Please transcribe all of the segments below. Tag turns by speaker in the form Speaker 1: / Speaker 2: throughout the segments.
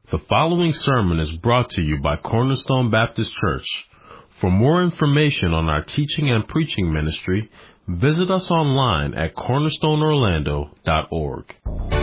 Speaker 1: The following sermon is brought to you by Cornerstone Baptist Church. For more information on our teaching and preaching ministry, visit us online at cornerstoneorlando.org.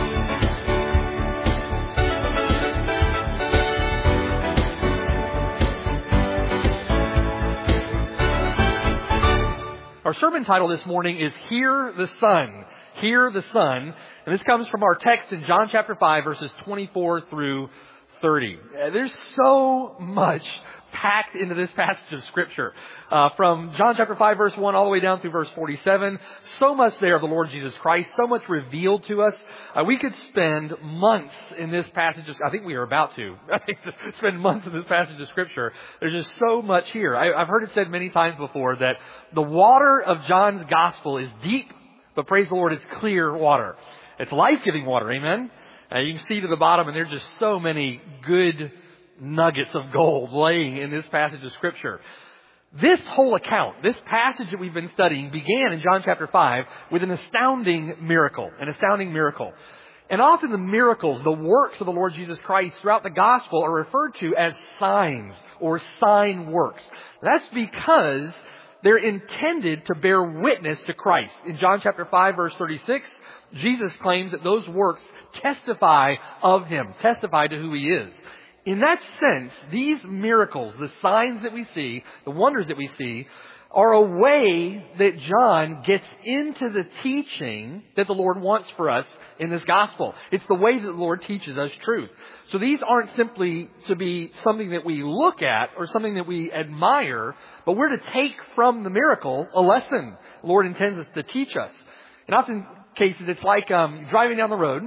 Speaker 2: Our sermon title this morning is Hear the Son. Hear the Son. And this comes from our text in John chapter 5, verses 24 through 30. There's so much packed into this passage of Scripture. From John chapter 5, verse 1 all the way down through verse 47. So much there of the Lord Jesus Christ. So much revealed to us. We could spend months in this passage. I think we are about to. Spend months in this passage of Scripture. There's just so much here. I've heard it said many times before that the water of John's Gospel is deep, but praise the Lord, it's clear water. It's life-giving water. Amen? You can see to the bottom, and there's just so many good nuggets of gold laying in this passage of Scripture. This whole account, this passage that we've been studying, began in John chapter 5 with an astounding miracle. An astounding miracle. And often the miracles, the works of the Lord Jesus Christ throughout the Gospel are referred to as signs or sign works. That's because they're intended to bear witness to Christ. In John chapter 5, verse 36, Jesus claims that those works testify of Him, testify to who He is. In that sense, these miracles, the signs that we see, the wonders that we see, are a way that John gets into the teaching that the Lord wants for us in this gospel. It's the way that the Lord teaches us truth. So these aren't simply to be something that we look at or something that we admire, but we're to take from the miracle a lesson the Lord intends to teach us. In often cases, it's like driving down the road.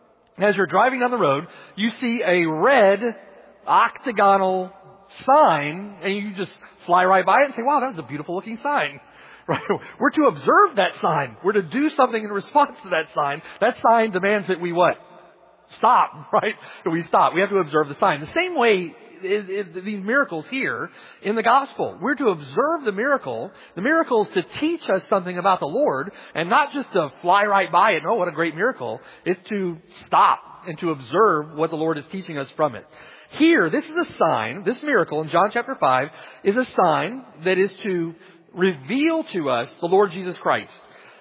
Speaker 2: As you're driving down the road, you see a red octagonal sign, and you just fly right by it and say, wow, that was a beautiful looking sign. Right? We're to observe that sign. We're to do something in response to that sign. That sign demands that we what? Stop, right? That we stop. We have to observe the sign. The same way these miracles here in the gospel. We're to observe the miracle. The miracle is to teach us something about the Lord, and not just to fly right by it. Oh, what a great miracle. It's to stop and to observe what the Lord is teaching us from it. Here, this is a sign, this miracle in John chapter 5 is a sign that is to reveal to us the Lord Jesus Christ.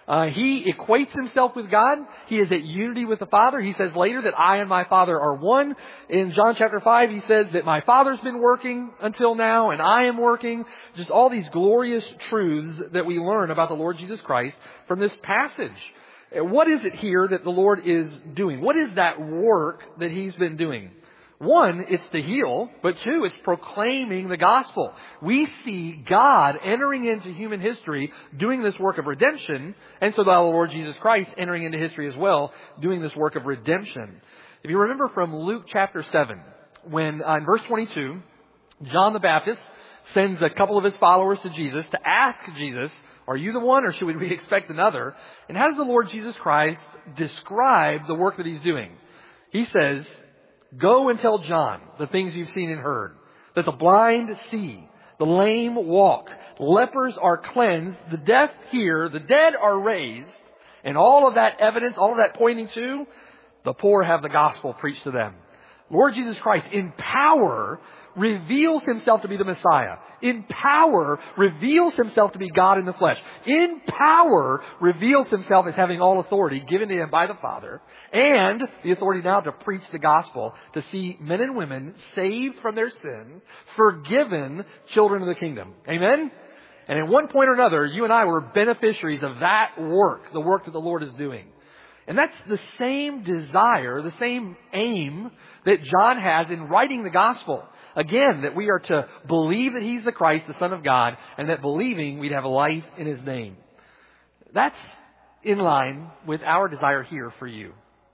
Speaker 2: He equates Himself with God. He is at unity with the Father. He says later that I and my Father are one. In John chapter 5, He says that my Father's been working until now and I am working. Just all these glorious truths that we learn about the Lord Jesus Christ from this passage. What is it here that the Lord is doing? What is that work that He's been doing? One, it's to heal, but two, it's proclaiming the gospel. We see God entering into human history, doing this work of redemption, and so now the Lord Jesus Christ entering into history as well, doing this work of redemption. If you remember from Luke chapter 7, when in verse 22, John the Baptist sends a couple of his followers to Jesus to ask Jesus, are you the one or should we expect another? And how does the Lord Jesus Christ describe the work that He's doing? He says, go and tell John the things you've seen and heard, that the blind see, the lame walk, lepers are cleansed, the deaf hear, the dead are raised, and all of that evidence, all of that pointing to, the poor have the gospel preached to them. Lord Jesus Christ, in power, reveals Himself to be the Messiah. In power, reveals Himself to be God in the flesh. In power, reveals Himself as having all authority given to Him by the Father. And the authority now to preach the gospel, to see men and women saved from their sin, forgiven children of the kingdom. Amen? And at one point or another, you and I were beneficiaries of that work, the work that the Lord is doing. And that's the same desire, the same aim that John has in writing the gospel. Again, that we are to believe that He's the Christ, the Son of God, and that believing we'd have life in His name. That's in line with our desire here for you.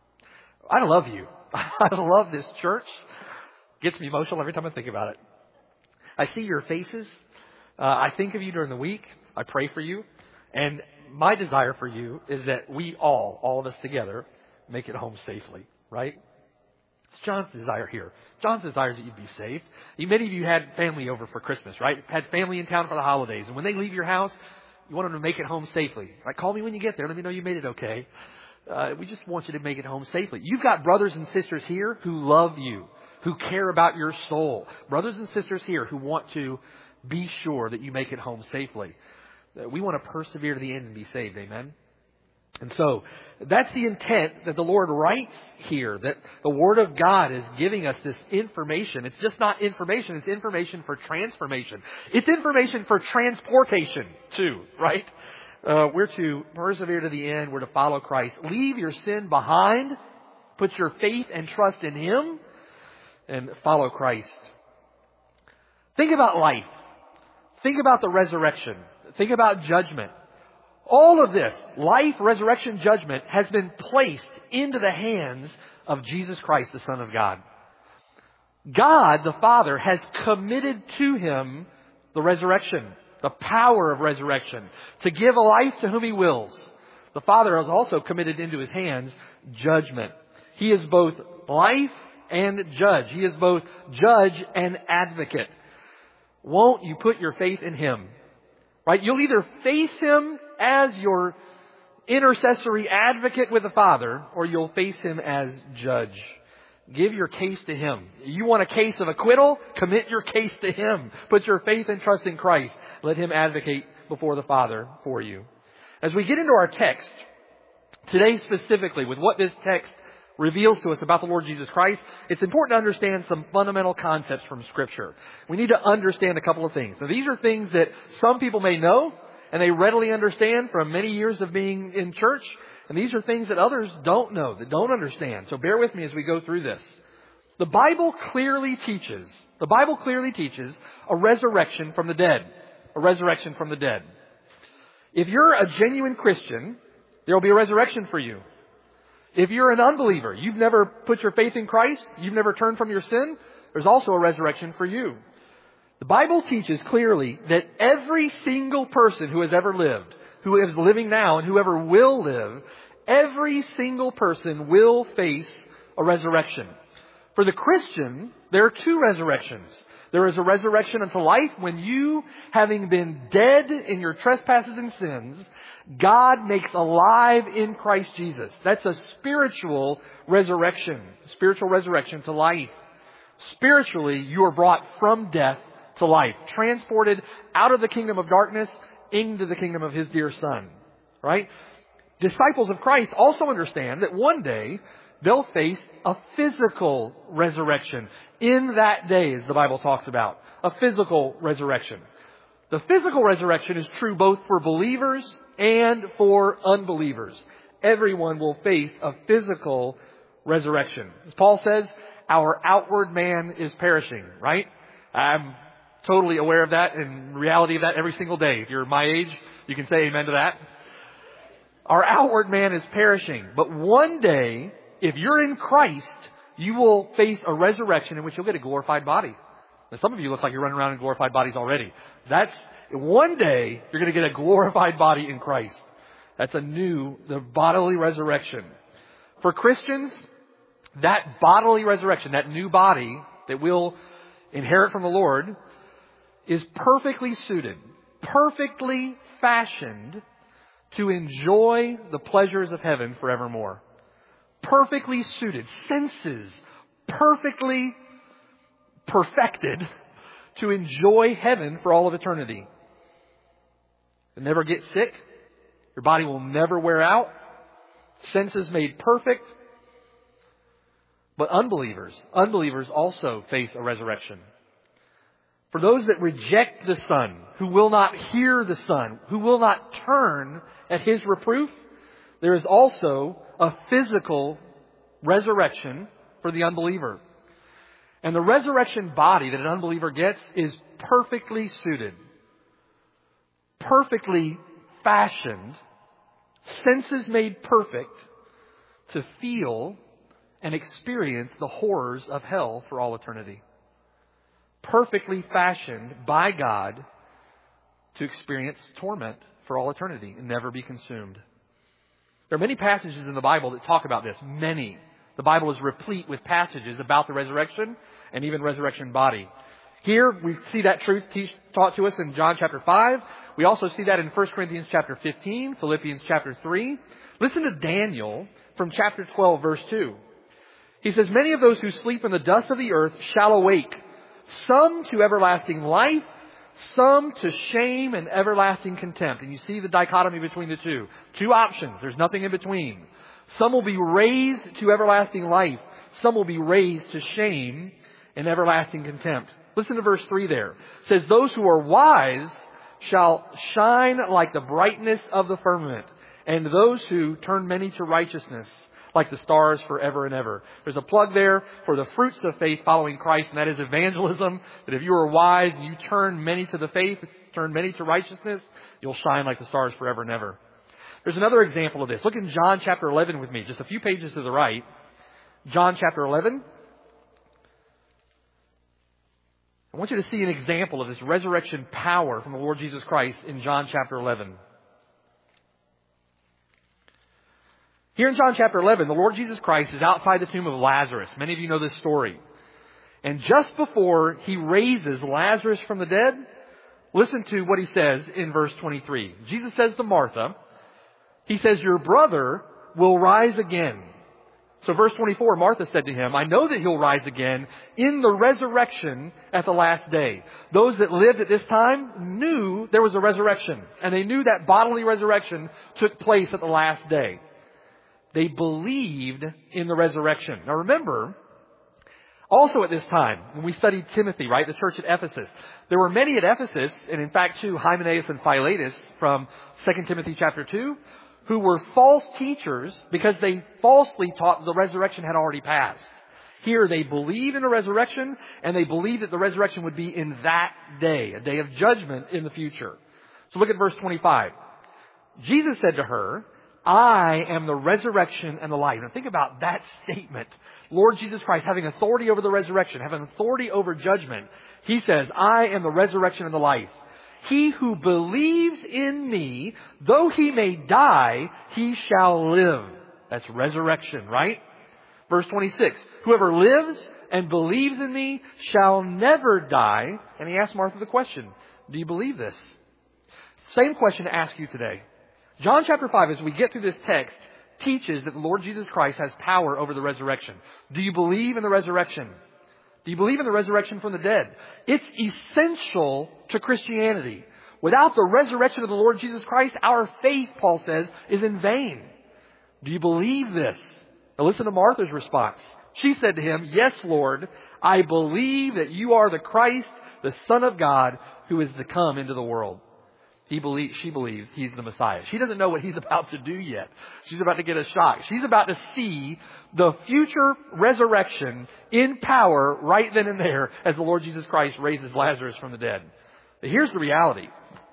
Speaker 2: I love you. I love this church. Gets me emotional every time I think about it. I see your faces. I think of you during the week. I pray for you. And my desire for you is that we all of us together, make it home safely, right? It's John's desire here. John's desire is that you'd be saved. Many of you had family over for Christmas, right? Had family in town for the holidays. And when they leave your house, you want them to make it home safely. Right? Call me when you get there. Let me know you made it okay. We just want you to make it home safely. You've got brothers and sisters here who love you, who care about your soul. Brothers and sisters here who want to be sure that you make it home safely. We want to persevere to the end and be saved. Amen? And so, that's the intent that the Lord writes here, that the Word of God is giving us this information. It's just not information, it's information for transformation. It's information for transportation, too, right? We're to persevere to the end. We're to follow Christ. Leave your sin behind. Put your faith and trust in Him. And follow Christ. Think about life. Think about the resurrection. Think about judgment. All of this, life, resurrection, judgment, has been placed into the hands of Jesus Christ, the Son of God. God, the Father, has committed to Him the resurrection, the power of resurrection, to give a life to whom He wills. The Father has also committed into His hands judgment. He is both life and judge. He is both judge and advocate. Won't you put your faith in Him? Right? You'll either face Him as your intercessory advocate with the Father, or you'll face Him as judge. Give your case to Him. You want a case of acquittal? Commit your case to Him. Put your faith and trust in Christ. Let Him advocate before the Father for you. As we get into our text, today specifically, with what this text reveals to us about the Lord Jesus Christ, it's important to understand some fundamental concepts from Scripture. We need to understand a couple of things. Now, these are things that some people may know, and they readily understand from many years of being in church. And these are things that others don't know, that don't understand. So bear with me as we go through this. The Bible clearly teaches a resurrection from the dead. A resurrection from the dead. If you're a genuine Christian, there will be a resurrection for you. If you're an unbeliever, you've never put your faith in Christ, you've never turned from your sin, there's also a resurrection for you. The Bible teaches clearly that every single person who has ever lived, who is living now, and whoever will live, every single person will face a resurrection. For the Christian, there are two resurrections. There is a resurrection unto life when you, having been dead in your trespasses and sins, God makes alive in Christ Jesus. That's a spiritual resurrection to life. Spiritually, you are brought from death to life, transported out of the kingdom of darkness into the kingdom of His dear Son. Right? Disciples of Christ also understand that one day they'll face a physical resurrection. In that day, as the Bible talks about, a physical resurrection. The physical resurrection is true both for believers and for unbelievers. Everyone will face a physical resurrection. As Paul says, our outward man is perishing, right? I'm totally aware of that and reality of that every single day. If you're my age, you can say amen to that. Our outward man is perishing. But one day, if you're in Christ, you will face a resurrection in which you'll get a glorified body. Now, some of you look like you're running around in glorified bodies already. One day, you're going to get a glorified body in Christ. That's the bodily resurrection. For Christians, that bodily resurrection, that new body that we'll inherit from the Lord, is perfectly suited, perfectly fashioned to enjoy the pleasures of heaven forevermore. Perfectly suited, senses perfectly perfected to enjoy heaven for all of eternity. You'll never get sick. Your body will never wear out. Senses made perfect. But unbelievers also face a resurrection. For those that reject the Son, who will not hear the Son, who will not turn at His reproof, there is also a physical resurrection for the unbeliever. And the resurrection body that an unbeliever gets is perfectly suited, perfectly fashioned, senses made perfect to feel and experience the horrors of hell for all eternity. Perfectly fashioned by God to experience torment for all eternity and never be consumed. There are many passages in the Bible that talk about this. Many. The Bible is replete with passages about the resurrection and even resurrection body. Here we see that truth taught to us in John chapter 5. We also see that in 1 Corinthians chapter 15, Philippians chapter 3. Listen to Daniel from chapter 12, verse 2. He says, many of those who sleep in the dust of the earth shall awake, some to everlasting life, some to shame and everlasting contempt. And you see the dichotomy between the two. Two options. There's nothing in between. Some will be raised to everlasting life. Some will be raised to shame and everlasting contempt. Listen to verse 3 there. It says, those who are wise shall shine like the brightness of the firmament, and those who turn many to righteousness like the stars forever and ever. There's a plug there for the fruits of faith following Christ, and that is evangelism. That if you are wise and you turn many to the faith, turn many to righteousness, you'll shine like the stars forever and ever. There's another example of this. Look in John chapter 11 with me, just a few pages to the right. John chapter 11. I want you to see an example of this resurrection power from the Lord Jesus Christ in John chapter 11. Here in John chapter 11, the Lord Jesus Christ is outside the tomb of Lazarus. Many of you know this story. And just before He raises Lazarus from the dead, listen to what He says in verse 23. Jesus says to Martha, He says, your brother will rise again. So verse 24, Martha said to Him, I know that He'll rise again in the resurrection at the last day. Those that lived at this time knew there was a resurrection. And they knew that bodily resurrection took place at the last day. They believed in the resurrection. Now remember, also at this time, when we studied Timothy, right, the church at Ephesus, there were many at Ephesus, and in fact two, Hymenaeus and Philetus from 2 Timothy chapter 2, who were false teachers because they falsely taught the resurrection had already passed. Here they believed in the resurrection, and they believed that the resurrection would be in that day, a day of judgment in the future. So look at verse 25. Jesus said to her, I am the resurrection and the life. Now think about that statement. Lord Jesus Christ having authority over the resurrection, having authority over judgment. He says, I am the resurrection and the life. He who believes in me, though he may die, he shall live. That's resurrection, right? Verse 26, whoever lives and believes in me shall never die. And He asked Martha the question, do you believe this? Same question to ask you today. John chapter 5, as we get through this text, teaches that the Lord Jesus Christ has power over the resurrection. Do you believe in the resurrection? Do you believe in the resurrection from the dead? It's essential to Christianity. Without the resurrection of the Lord Jesus Christ, our faith, Paul says, is in vain. Do you believe this? Now listen to Martha's response. She said to Him, yes, Lord, I believe that you are the Christ, the Son of God, who is to come into the world. She believes He's the Messiah. She doesn't know what He's about to do yet. She's about to get a shock. She's about to see the future resurrection in power right then and there as the Lord Jesus Christ raises Lazarus from the dead. But here's the reality.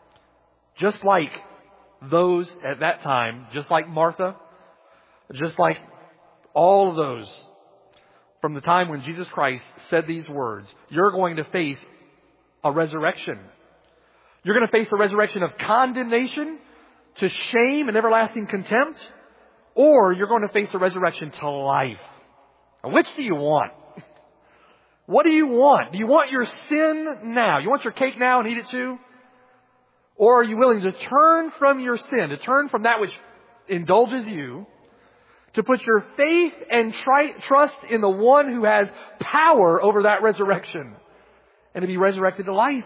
Speaker 2: Just like those at that time, just like Martha, just like all of those from the time when Jesus Christ said these words, you're going to face a resurrection. You're going to face a resurrection of condemnation to shame and everlasting contempt, or you're going to face a resurrection to life. Now, which do you want? What do you want? Do you want your sin now? You want your cake now and eat it too? Or are you willing to turn from your sin, to turn from that which indulges you, to put your faith and trust in the one who has power over that resurrection and to be resurrected to life?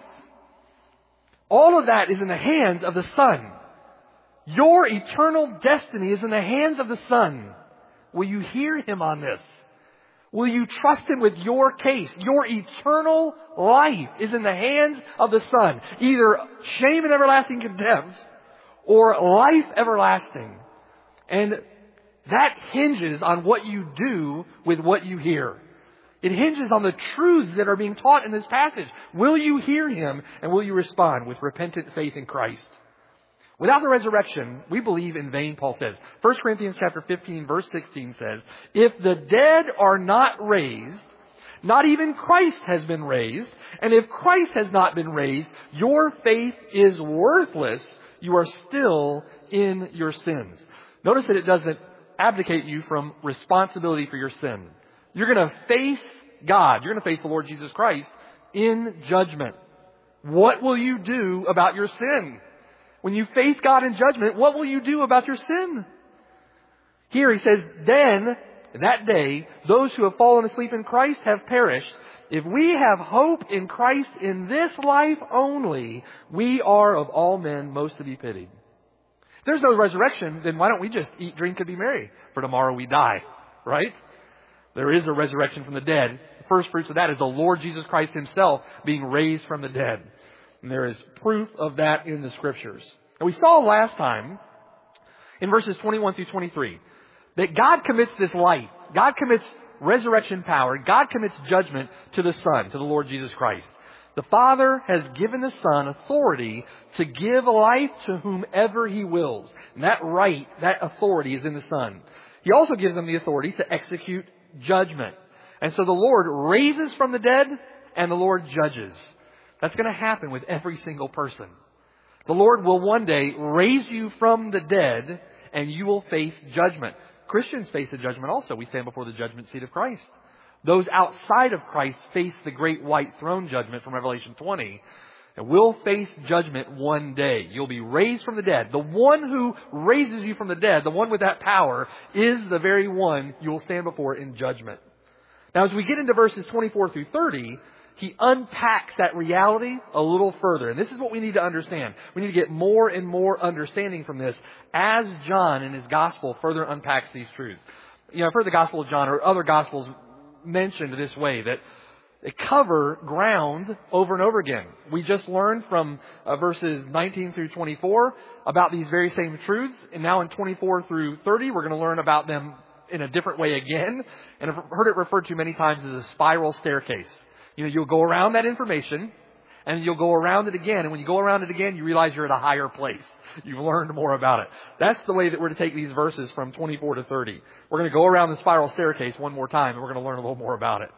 Speaker 2: All of that is in the hands of the Son. Your eternal destiny is in the hands of the Son. Will you hear Him on this? Will you trust Him with your case? Your eternal life is in the hands of the Son. Either shame and everlasting contempt or life everlasting. And that hinges on what you do with what you hear. It hinges on the truths that are being taught in this passage. Will you hear Him and will you respond with repentant faith in Christ? Without the resurrection, we believe in vain, Paul says. 1 Corinthians chapter 15, verse 16 says, if the dead are not raised, not even Christ has been raised. And if Christ has not been raised, your faith is worthless. You are still in your sins. Notice that it doesn't abdicate you from responsibility for your sin. You're going to face God. You're going to face the Lord Jesus Christ in judgment. What will you do about your sin? When you face God in judgment, what will you do about your sin? Here He says, then In that day, those who have fallen asleep in Christ have perished. If we have hope in Christ in this life only, we are of all men most to be pitied. If there's no resurrection, then why don't we just eat, drink, and be merry? For tomorrow we die, right? There is a resurrection from the dead. The first fruits of that is the Lord Jesus Christ Himself being raised from the dead. And there is proof of that in the Scriptures. And we saw last time, in verses 21 through 23, that God commits this life. God commits resurrection power. God commits judgment to the Son, to the Lord Jesus Christ. The Father has given the Son authority to give life to whomever He wills. And that right, that authority is in the Son. He also gives them the authority to execute judgment. And so the Lord raises from the dead and the Lord judges. That's going to happen with every single person. The Lord will one day raise you from the dead and you will face judgment. Christians face the judgment also. We stand before the judgment seat of Christ. Those outside of Christ face the great white throne judgment from Revelation 20. And will face judgment one day. You'll be raised from the dead. The one who raises you from the dead, the one with that power, is the very one you will stand before in judgment. Now as we get into verses 24 through 30, he unpacks that reality a little further. And this is what we need to understand. We need to get more and more understanding from this as John in his gospel further unpacks these truths. You know, I've heard the Gospel of John or other gospels mentioned this way, that they cover ground over and over again. We just learned from verses 19 through 24 about these very same truths. And now in 24 through 30, we're going to learn about them in a different way again. And I've heard it referred to many times as a spiral staircase. You know, you'll go around that information and you'll go around it again. And when you go around it again, you realize you're at a higher place. You've learned more about it. That's the way that we're to take these verses from 24 to 30. We're going to go around the spiral staircase one more time and we're going to learn a little more about it.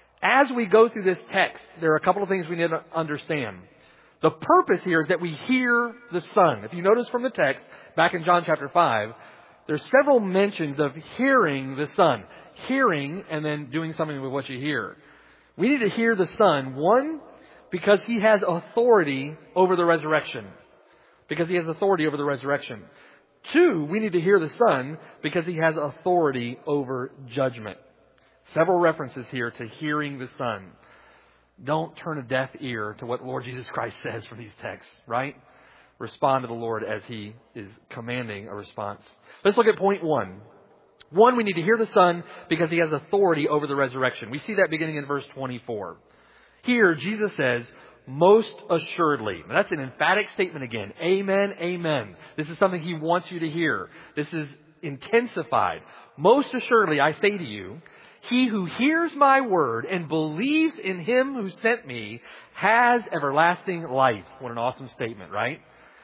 Speaker 2: As we go through this text, there are a couple of things we need to understand. The purpose here is that we hear the Son. If you notice from the text, back in John chapter 5, there's several mentions of hearing the Son. Hearing and then doing something with what you hear. We need to hear the Son, one, because He has authority over the resurrection. Because He has authority over the resurrection. Two, we need to hear the Son because He has authority over judgment. Several references here to hearing the Son. Don't turn a deaf ear to what Lord Jesus Christ says from these texts, right? Respond to the Lord as He is commanding a response. Let's look at point one. One, we need to hear the Son because He has authority over the resurrection. We see that beginning in verse 24. Here, Jesus says, most assuredly. Now, that's an emphatic statement again. Amen, amen. This is something He wants you to hear. This is intensified. Most assuredly, I say to you, he who hears my word and believes in Him who sent me has everlasting life. What an awesome statement, right?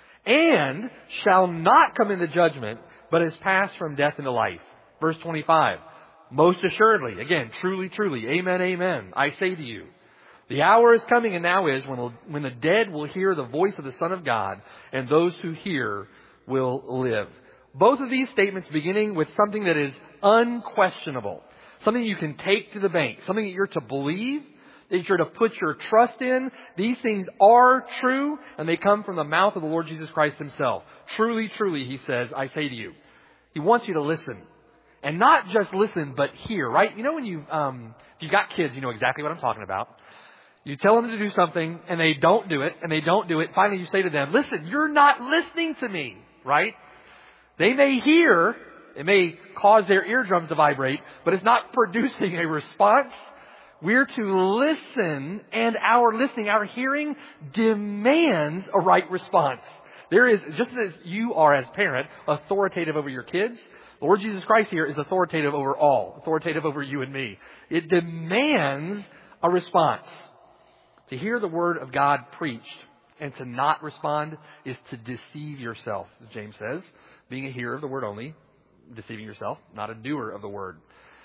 Speaker 2: And shall not come into judgment, but is passed from death into life. Verse 25. Most assuredly, again, truly, truly, amen, amen, I say to you, the hour is coming and now is when the dead will hear the voice of the Son of God, and those who hear will live. Both of these statements beginning with something that is unquestionable. Something you can take to the bank. Something that you're to believe, that you're to put your trust in. These things are true, and they come from the mouth of the Lord Jesus Christ Himself. Truly, truly, He says, I say to you. He wants you to listen. And not just listen, but hear, right? You know when if you've got kids, you know exactly what I'm talking about. You tell them to do something, and they don't do it, and they don't do it. Finally, you say to them, listen, you're not listening to me, right? They may hear, it may cause their eardrums to vibrate, but it's not producing a response. We're to listen, and our listening, our hearing demands a right response. There is, just as you are as parent, authoritative over your kids, the Lord Jesus Christ here is authoritative over all, authoritative over you and me. It demands a response. To hear the Word of God preached and to not respond is to deceive yourself, as James says. Being a hearer of the Word only, deceiving yourself, not a doer of the Word.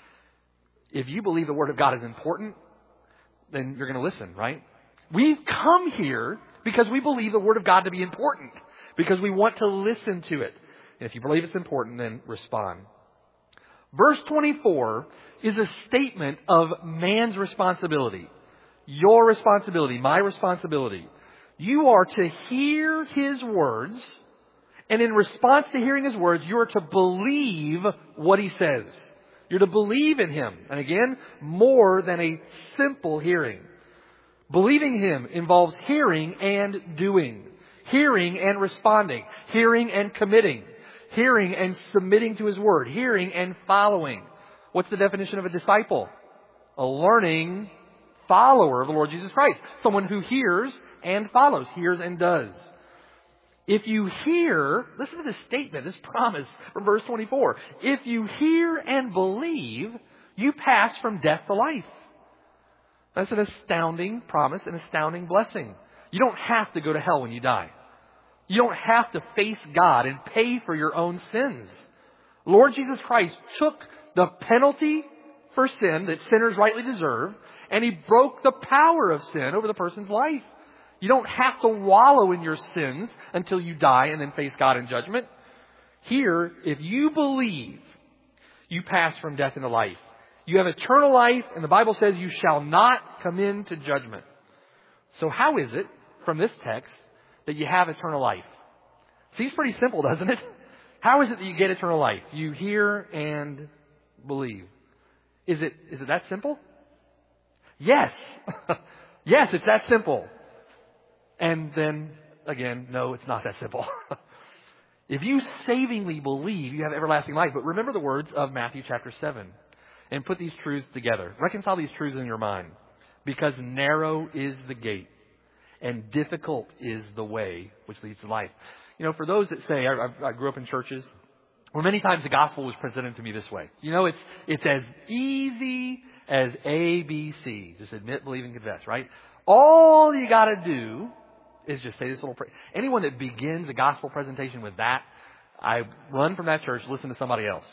Speaker 2: If you believe the Word of God is important, then you're going to listen, right? We've come here because we believe the Word of God to be important, because we want to listen to it. And if you believe it's important, then respond. Verse 24 is a statement of man's responsibility. Your responsibility, my responsibility. You are to hear His words, and in response to hearing His words, you are to believe what He says. You're to believe in Him. And again, more than a simple hearing. Believing Him involves hearing and doing. Hearing and responding. Hearing and committing. Hearing and submitting to His Word. Hearing and following. What's the definition of a disciple? A learning follower of the Lord Jesus Christ. Someone who hears and follows. Hears and does. If you hear, listen to this statement, this promise from verse 24. If you hear and believe, you pass from death to life. That's an astounding promise, an astounding blessing. You don't have to go to hell when you die. You don't have to face God and pay for your own sins. Lord Jesus Christ took the penalty for sin that sinners rightly deserve, and He broke the power of sin over the person's life. You don't have to wallow in your sins until you die and then face God in judgment. Here, if you believe, you pass from death into life. You have eternal life, and the Bible says you shall not come into judgment. So how is it, from this text, that you have eternal life? Seems pretty simple, doesn't it? How is it that you get eternal life? You hear and believe. Is it that simple? Yes. Yes, it's that simple. And then, again, no, it's not that simple. If you savingly believe, you have everlasting life. But remember the words of Matthew chapter 7. And put these truths together. Reconcile these truths in your mind. Because narrow is the gate, and difficult is the way which leads to life. You know, for those that say, I grew up in churches where many times the gospel was presented to me this way. You know, it's as easy as ABC. Just admit, believe, and confess, right? All you got to do is just say this little prayer. Anyone that begins a gospel presentation with that, I run from that church, listen to somebody else.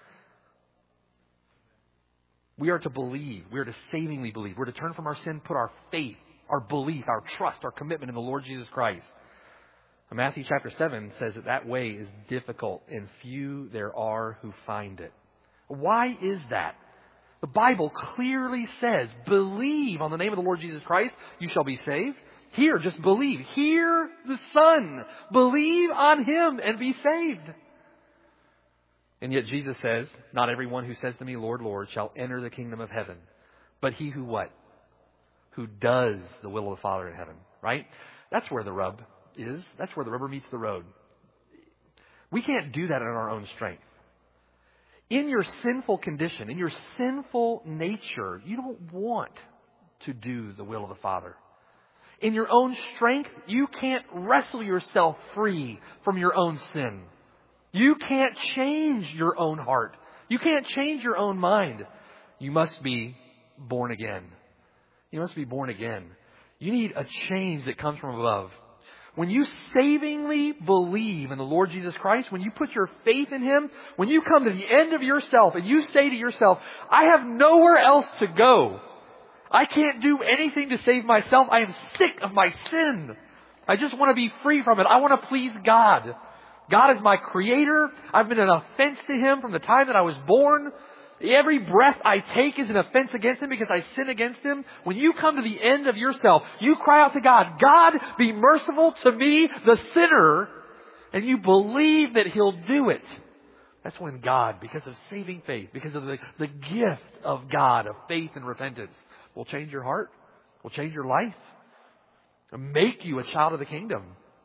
Speaker 2: We are to believe. We are to savingly believe. We're to turn from our sin, put our faith, our belief, our trust, our commitment in the Lord Jesus Christ. And Matthew chapter 7 says that way is difficult, and few there are who find it. Why is that? The Bible clearly says, believe on the name of the Lord Jesus Christ, you shall be saved. Here, just believe. Hear the Son. Believe on Him and be saved. And yet Jesus says, not everyone who says to me, Lord, Lord, shall enter the kingdom of heaven, but he who what? Who does the will of the Father in heaven, right? That's where the rub is. That's where the rubber meets the road. We can't do that in our own strength. In your sinful condition, in your sinful nature, you don't want to do the will of the Father. In your own strength, you can't wrestle yourself free from your own sin. You can't change your own heart. You can't change your own mind. You must be born again. You must be born again. You need a change that comes from above. When you savingly believe in the Lord Jesus Christ, when you put your faith in Him, when you come to the end of yourself and you say to yourself, I have nowhere else to go. I can't do anything to save myself. I am sick of my sin. I just want to be free from it. I want to please God. God is my creator. I've been an offense to Him from the time that I was born. Every breath I take is an offense against Him because I sin against Him. When you come to the end of yourself, you cry out to God, God, be merciful to me, the sinner, and you believe that He'll do it. That's when God, because of saving faith, because of the gift of God, of faith and repentance, will change your heart, will change your life, and make you a child of the kingdom.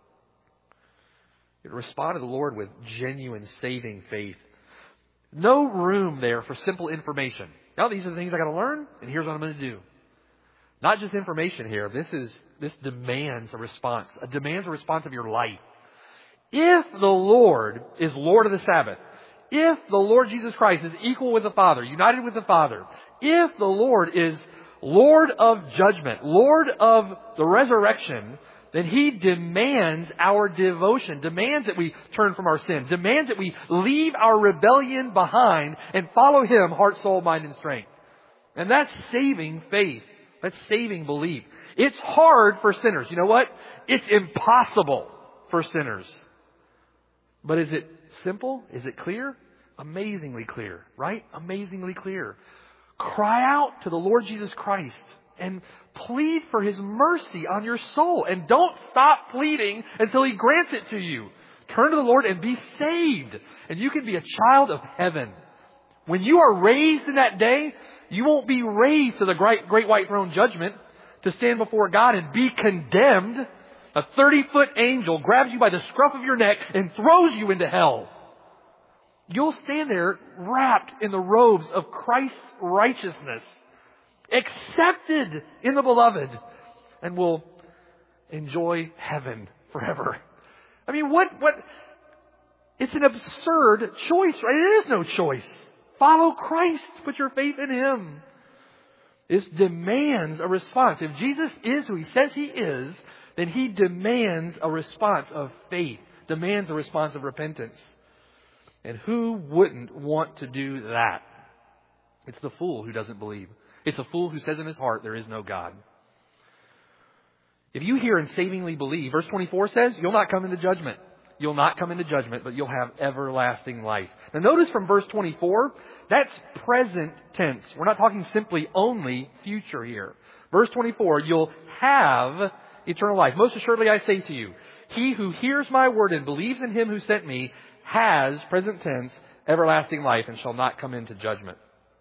Speaker 2: You respond to the Lord with genuine saving faith. No room there for simple information. Now, these are the things I got to learn, and here's what I'm going to do. Not just information here. This demands a response. It demands a response of your life. If the Lord is Lord of the Sabbath, if the Lord Jesus Christ is equal with the Father, united with the Father, if the Lord is Lord of judgment, Lord of the resurrection, then He demands our devotion, demands that we turn from our sin, demands that we leave our rebellion behind and follow Him, heart, soul, mind, and strength. And that's saving faith. That's saving belief. It's hard for sinners. You know what? It's impossible for sinners. But is it simple? Is it clear? Amazingly clear, right? Amazingly clear. Cry out to the Lord Jesus Christ and plead for His mercy on your soul. And don't stop pleading until He grants it to you. Turn to the Lord and be saved. And you can be a child of heaven. When you are raised in that day, you won't be raised to the great white throne judgment to stand before God and be condemned. A 30-foot angel grabs you by the scruff of your neck and throws you into hell. You'll stand there wrapped in the robes of Christ's righteousness, accepted in the beloved, and will enjoy heaven forever. I mean, what? It's an absurd choice, right? It is no choice. Follow Christ. Put your faith in Him. This demands a response. If Jesus is who He says He is, then He demands a response of faith, demands a response of repentance. And who wouldn't want to do that? It's the fool who doesn't believe. It's a fool who says in his heart, there is no God. If you hear and savingly believe, verse 24 says, you'll not come into judgment. You'll not come into judgment, but you'll have everlasting life. Now notice from verse 24, that's present tense. We're not talking simply only future here. Verse 24, you'll have eternal life. Most assuredly I say to you, he who hears my word and believes in Him who sent me has, present tense, everlasting life and shall not come into judgment.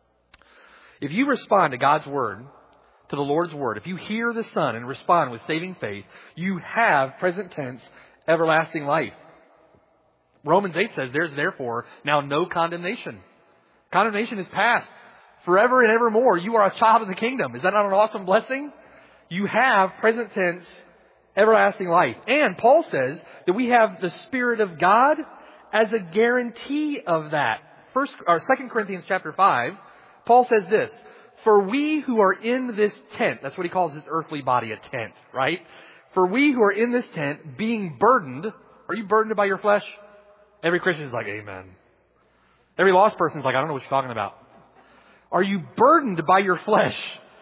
Speaker 2: If you respond to God's word, to the Lord's word, if you hear the Son and respond with saving faith, you have, present tense, everlasting life. Romans 8 says, there's therefore now no condemnation. Condemnation is past. Forever and evermore, you are a child of the kingdom. Is that not an awesome blessing? You have, present tense, everlasting life. And Paul says that we have the Spirit of God as a guarantee of that. 2 Corinthians chapter 5, Paul says this, for we who are in this tent, that's what he calls his earthly body, a tent, right? For we who are in this tent, being burdened, are you burdened by your flesh? Every Christian is like, amen. Every lost person is like, I don't know what you're talking about. Are you burdened by your flesh?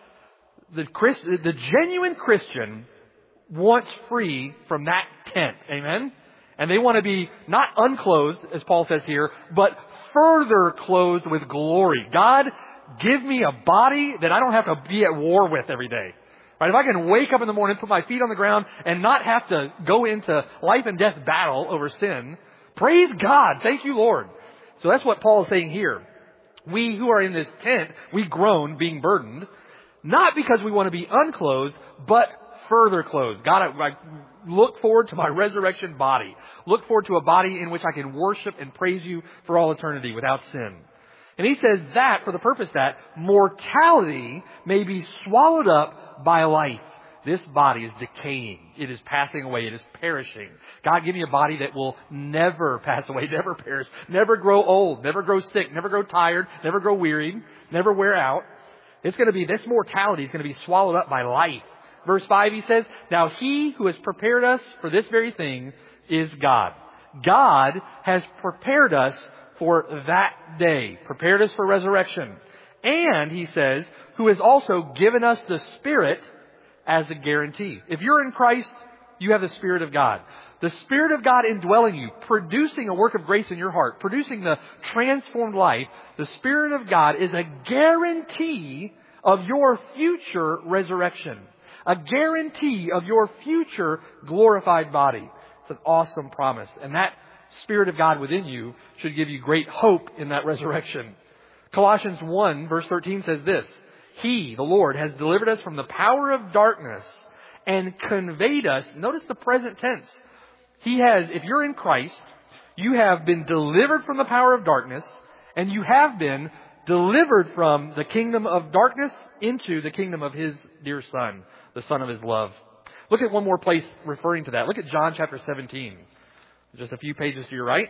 Speaker 2: The genuine Christian wants free from that tent, amen? And they want to be not unclothed, as Paul says here, but further clothed with glory. God, give me a body that I don't have to be at war with every day. Right? If I can wake up in the morning, put my feet on the ground, and not have to go into life and death battle over sin, praise God. Thank you, Lord. So that's what Paul is saying here. We who are in this tent, we groan, being burdened, not because we want to be unclothed, but further clothed. God, I look forward to my resurrection body. Look forward to a body in which I can worship and praise you for all eternity without sin. And he says that for the purpose that mortality may be swallowed up by life. This body is decaying. It is passing away. It is perishing. God, give me a body that will never pass away, never perish, never grow old, never grow sick, never grow tired, never grow wearied, never wear out. It's going to be, this mortality is going to be swallowed up by life. Verse 5, he says, now He who has prepared us for this very thing is God. God has prepared us for that day, prepared us for resurrection. And, he says, who has also given us the Spirit as a guarantee. If you're in Christ, you have the Spirit of God. The Spirit of God indwelling you, producing a work of grace in your heart, producing the transformed life. The Spirit of God is a guarantee of your future resurrection. A guarantee of your future glorified body. It's an awesome promise. And that Spirit of God within you should give you great hope in that resurrection. Colossians 1 verse 13 says this, He, the Lord, has delivered us from the power of darkness and conveyed us, notice the present tense. He has, if you're in Christ, you have been delivered from the power of darkness, and you have been delivered from the kingdom of darkness into the kingdom of His dear Son, the Son of His love. Look at one more place referring to that. Look at John chapter 17. Just a few pages to your right.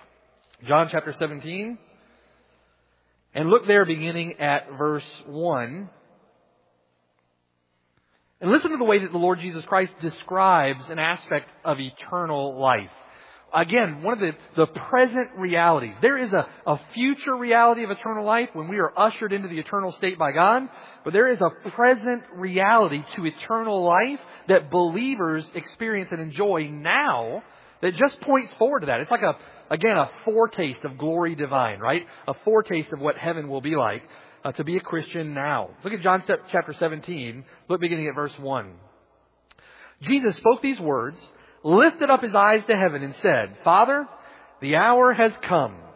Speaker 2: John chapter 17. And look there beginning at verse 1. And listen to the way that the Lord Jesus Christ describes an aspect of eternal life. Again, one of the present realities. There is a future reality of eternal life when we are ushered into the eternal state by God. But there is a present reality to eternal life that believers experience and enjoy now that just points forward to that. It's like a foretaste of glory divine, right? A foretaste of what heaven will be like to be a Christian now. Look at John chapter 17. Look beginning at verse 1. Jesus spoke these words, lifted up His eyes to heaven and said, Father, the hour has come.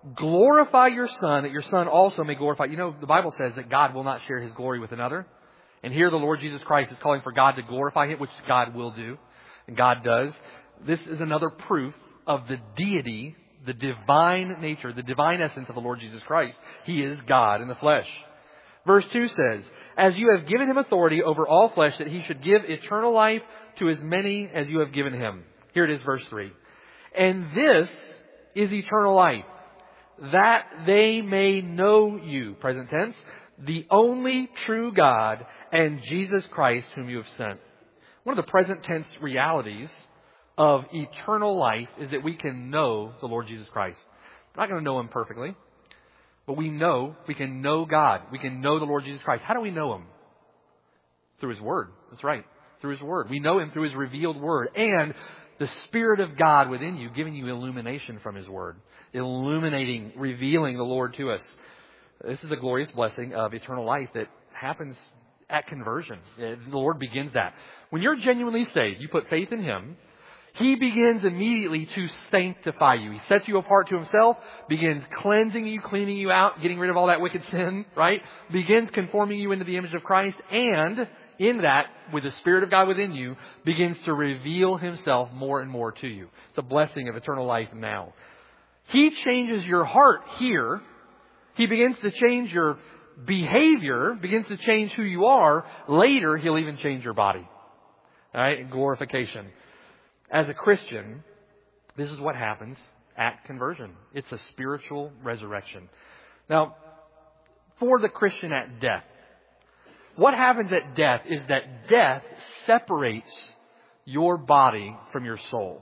Speaker 2: glorify your Son, that your Son also may glorify. You know, the Bible says that God will not share His glory with another. And here the Lord Jesus Christ is calling for God to glorify Him, which God will do. And God does. This is another proof of the deity, the divine nature, the divine essence of the Lord Jesus Christ. He is God in the flesh. Verse 2 says, as you have given Him authority over all flesh, that He should give eternal life to as many as you have given Him. Here it is, verse 3. And this is eternal life, that they may know you, present tense, the only true God and Jesus Christ whom you have sent. One of the present tense realities of eternal life is that we can know the Lord Jesus Christ. We're not going to know Him perfectly, but we can know God. We can know the Lord Jesus Christ. How do we know Him? Through His Word. That's right. Through His Word. We know Him through His revealed Word. And the Spirit of God within you, giving you illumination from His Word. Illuminating, revealing the Lord to us. This is a glorious blessing of eternal life that happens at conversion. The Lord begins that. When you're genuinely saved, you put faith in Him, He begins immediately to sanctify you. He sets you apart to Himself, begins cleansing you, cleaning you out, getting rid of all that wicked sin, right? Begins conforming you into the image of Christ, and in that, with the Spirit of God within you, begins to reveal Himself more and more to you. It's a blessing of eternal life now. He changes your heart here. He begins to change your behavior, begins to change who you are. Later, He'll even change your body. All right? Glorification. As a Christian, this is what happens at conversion. It's a spiritual resurrection. Now, for the Christian at death, what happens at death is that death separates your body from your soul.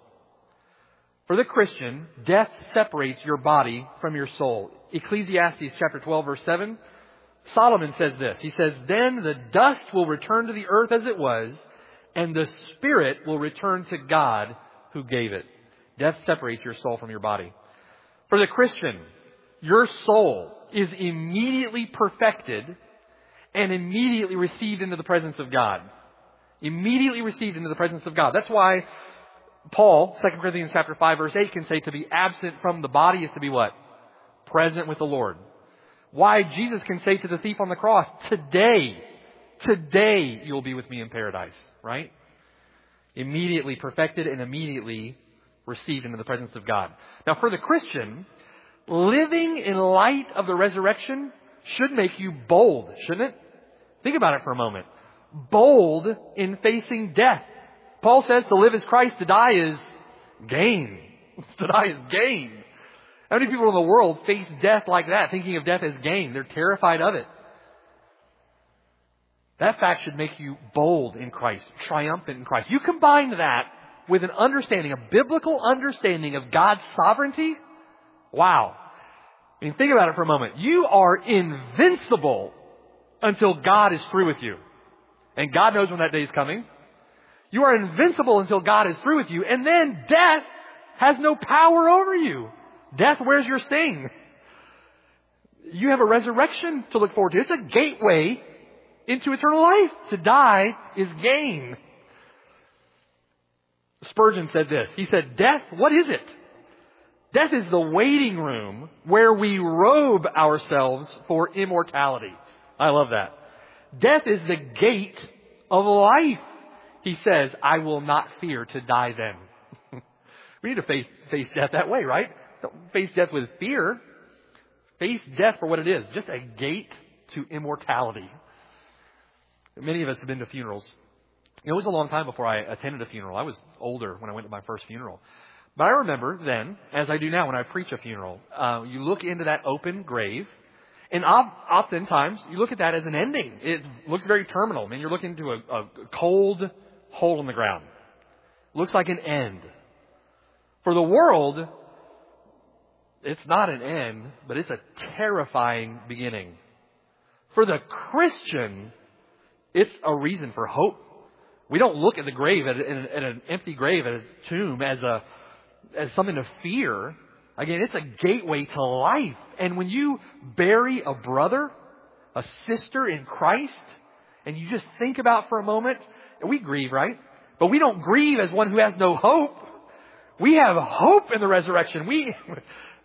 Speaker 2: For the Christian, death separates your body from your soul. Ecclesiastes chapter 12, verse 7, Solomon says this. He says, then the dust will return to the earth as it was, and the spirit will return to God who gave it. Death separates your soul from your body. For the Christian, your soul is immediately perfected and immediately received into the presence of God. Immediately received into the presence of God. That's why Paul, 2 Corinthians chapter 5, verse 8, can say to be absent from the body is to be what? Present with the Lord. Why Jesus can say to the thief on the cross, today you'll be with me in paradise. Right? Immediately perfected and immediately received into the presence of God. Now for the Christian, living in light of the resurrection should make you bold, shouldn't it? Think about it for a moment. Bold in facing death. Paul says to live is Christ, to die is gain. To die is gain. How many people in the world face death like that, thinking of death as gain? They're terrified of it. That fact should make you bold in Christ, triumphant in Christ. You combine that with an understanding, a biblical understanding of God's sovereignty. Wow. I mean, think about it for a moment. You are invincible until God is through with you. And God knows when that day is coming. You are invincible until God is through with you. And then death has no power over you. Death wears your sting. You have a resurrection to look forward to. It's a gateway into eternal life. To die is gain. Spurgeon said this. He said, death, what is it? Death is the waiting room where we robe ourselves for immortality. I love that. Death is the gate of life. He says, I will not fear to die then. We need to face death that way, right? Don't face death with fear. Face death for what it is. Just a gate to immortality. Many of us have been to funerals. It was a long time before I attended a funeral. I was older when I went to my first funeral. But I remember then, as I do now when I preach a funeral, you look into that open grave, and oftentimes you look at that as an ending. It looks very terminal. I mean, you're looking into a cold hole in the ground. It looks like an end. For the world, it's not an end, but it's a terrifying beginning. For the Christian, it's a reason for hope. We don't look at the grave, at an empty grave, at a tomb, as something to fear. Again, it's a gateway to life. And when you bury a brother, a sister in Christ, and you just think about for a moment, and we grieve, right? But we don't grieve as one who has no hope. We have hope in the resurrection.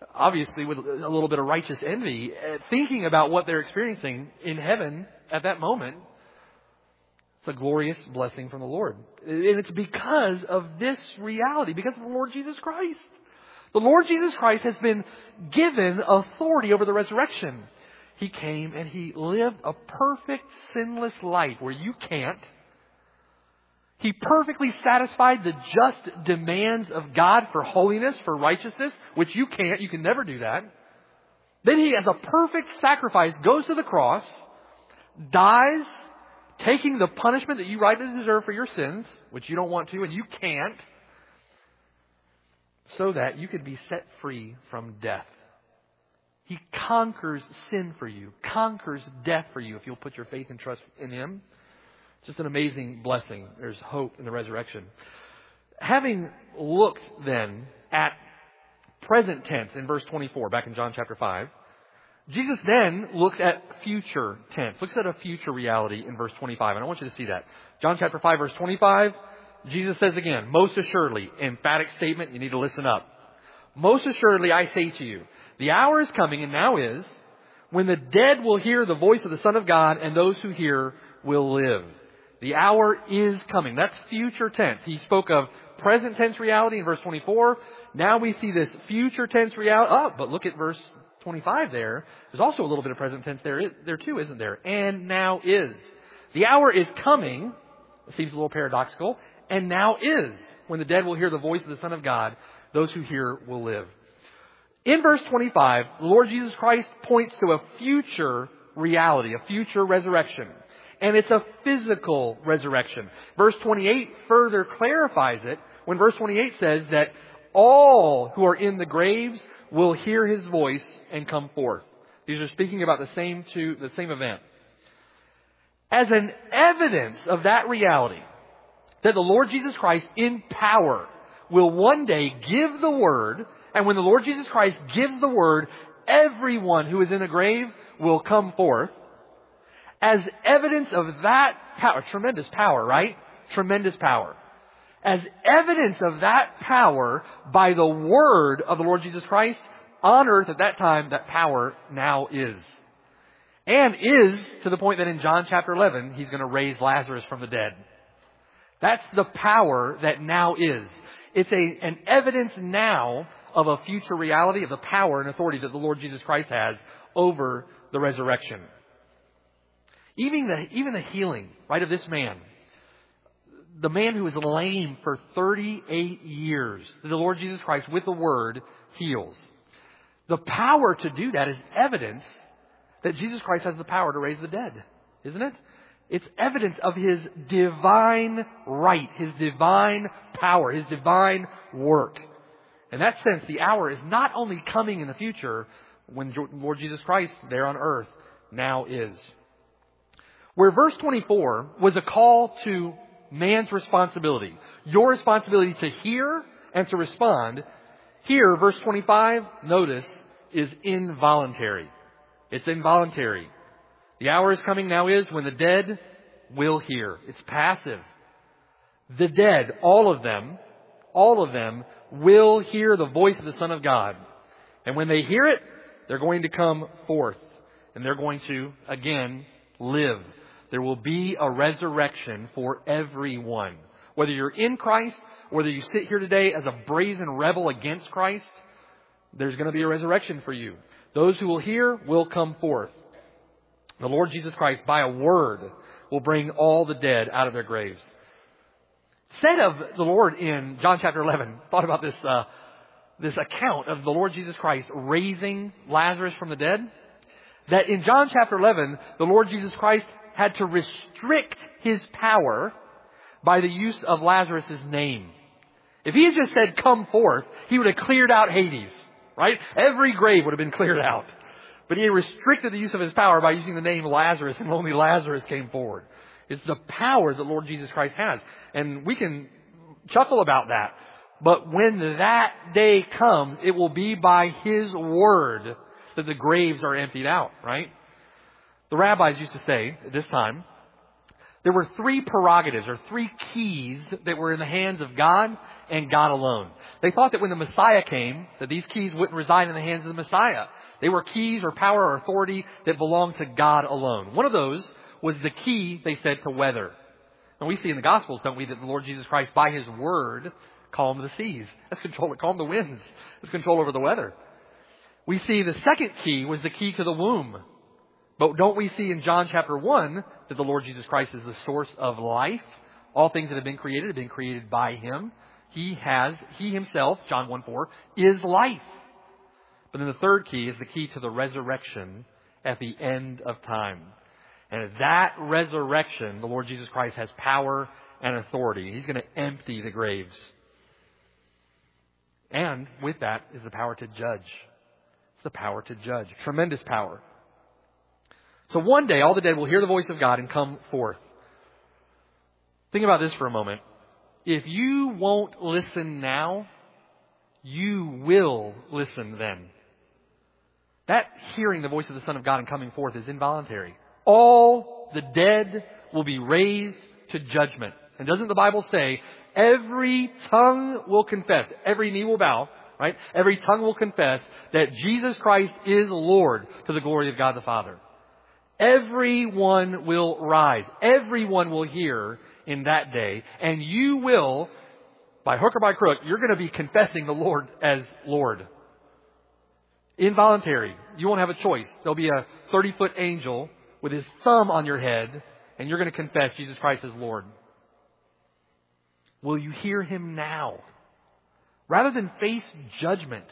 Speaker 2: obviously with a little bit of righteous envy, thinking about what they're experiencing in heaven at that moment. It's a glorious blessing from the Lord. And it's because of this reality, because of the Lord Jesus Christ. The Lord Jesus Christ has been given authority over the resurrection. He came and He lived a perfect, sinless life where you can't. He perfectly satisfied the just demands of God for holiness, for righteousness, which you can't. You can never do that. Then He, as a perfect sacrifice, goes to the cross, dies, taking the punishment that you rightly deserve for your sins, which you don't want to and you can't, so that you could be set free from death. He conquers sin for you, conquers death for you if you'll put your faith and trust in Him. It's just an amazing blessing. There's hope in the resurrection. Having looked then at present tense in verse 24, back in John chapter 5, Jesus then looks at future tense, looks at a future reality in verse 25. And I want you to see that. John chapter 5, verse 25, Jesus says again, most assuredly, emphatic statement, you need to listen up. Most assuredly, I say to you, the hour is coming, and now is, when the dead will hear the voice of the Son of God, and those who hear will live. The hour is coming. That's future tense. He spoke of present tense reality in verse 24. Now we see this future tense reality. Oh, but look at verse 25 there. There's also a little bit of present tense there too, isn't there? And now is. The hour is coming. It seems a little paradoxical. And now is, when the dead will hear the voice of the Son of God. Those who hear will live. In verse 25, the Lord Jesus Christ points to a future reality, a future resurrection. And it's a physical resurrection. Verse 28 further clarifies it when verse 28 says that all who are in the graves will hear His voice and come forth. These are speaking about the same event. As an evidence of that reality, that the Lord Jesus Christ in power will one day give the word, and when the Lord Jesus Christ gives the word, everyone who is in a grave will come forth. As evidence of that power, tremendous power, right? Tremendous power. As evidence of that power by the word of the Lord Jesus Christ on earth at that time, that power now is. And is to the point that in John chapter 11, He's going to raise Lazarus from the dead. That's the power that now is. It's an evidence now of a future reality of the power and authority that the Lord Jesus Christ has over the resurrection. Even the healing, right, of this man. The man who was lame for 38 years. The Lord Jesus Christ, with the word, heals. The power to do that is evidence that Jesus Christ has the power to raise the dead. Isn't it? It's evidence of His divine right, His divine power, His divine work. In that sense, the hour is not only coming in the future when Lord Jesus Christ there on earth now is. Where verse 24 was a call to man's responsibility, your responsibility to hear and to respond, here, verse 25, notice, is involuntary. It's involuntary. The hour is coming now is when the dead will hear. It's passive. The dead, all of them, will hear the voice of the Son of God. And when they hear it, they're going to come forth. And they're going to, again, live. There will be a resurrection for everyone. Whether you're in Christ, whether you sit here today as a brazen rebel against Christ, there's going to be a resurrection for you. Those who will hear will come forth. The Lord Jesus Christ, by a word, will bring all the dead out of their graves. Said of the Lord in John chapter 11, thought about this account of the Lord Jesus Christ raising Lazarus from the dead, that in John chapter 11, the Lord Jesus Christ had to restrict His power by the use of Lazarus' name. If He had just said, come forth, He would have cleared out Hades, right? Every grave would have been cleared out. But He restricted the use of His power by using the name Lazarus, and only Lazarus came forward. It's the power that Lord Jesus Christ has. And we can chuckle about that. But when that day comes, it will be by His word that the graves are emptied out, right? The rabbis used to say at this time There were three prerogatives or three keys that were in the hands of God and God alone. They thought that when the Messiah came, that these keys wouldn't reside in the hands of the Messiah. They were keys or power or authority that belonged to God alone. One of those was the key, they said, to weather. And we see in the Gospels, don't we, that the Lord Jesus Christ, by His word, calmed the seas. That's control. Calmed the winds. That's control over the weather. We see the second key was the key to the womb. But don't we see in John chapter 1 that the Lord Jesus Christ is the source of life? All things that have been created by Him. He Himself, John 1:4, is life. But then the third key is the key to the resurrection at the end of time. And at that resurrection, the Lord Jesus Christ has power and authority. He's going to empty the graves. And with that is the power to judge. It's the power to judge. Tremendous power. So one day, all the dead will hear the voice of God and come forth. Think about this for a moment. If you won't listen now, you will listen then. That hearing the voice of the Son of God and coming forth is involuntary. All the dead will be raised to judgment. And doesn't the Bible say, every tongue will confess, every knee will bow, right? Every tongue will confess that Jesus Christ is Lord to the glory of God the Father. Everyone will rise. Everyone will hear in that day. And you will, by hook or by crook, you're going to be confessing the Lord as Lord. Involuntary. You won't have a choice. There'll be a 30-foot angel with his thumb on your head, and you're going to confess Jesus Christ as Lord. Will you hear Him now? Rather than face judgment,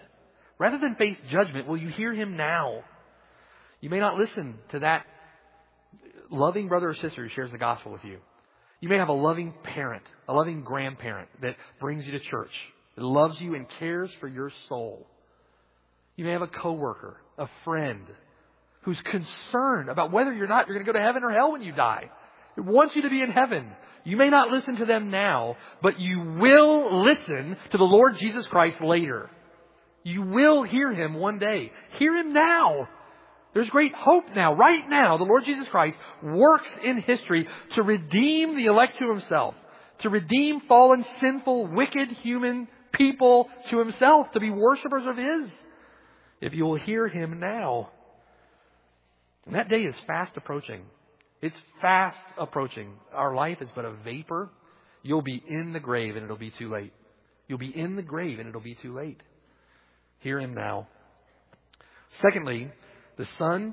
Speaker 2: will you hear Him now? You may not listen to that loving brother or sister who shares the gospel with you. You may have a loving parent, a loving grandparent that brings you to church, that loves you and cares for your soul. You may have a coworker, a friend, who's concerned about whether or not you're going to go to heaven or hell when you die. It wants you to be in heaven. You may not listen to them now, but you will listen to the Lord Jesus Christ later. You will hear Him one day. Hear Him now. There's great hope now. Right now, the Lord Jesus Christ works in history to redeem the elect to Himself, to redeem fallen, sinful, wicked human people to Himself, to be worshipers of His. If you will hear Him now. And that day is fast approaching. It's fast approaching. Our life is but a vapor. You'll be in the grave and it'll be too late. You'll be in the grave and it'll be too late. Hear Him now. Secondly, the Son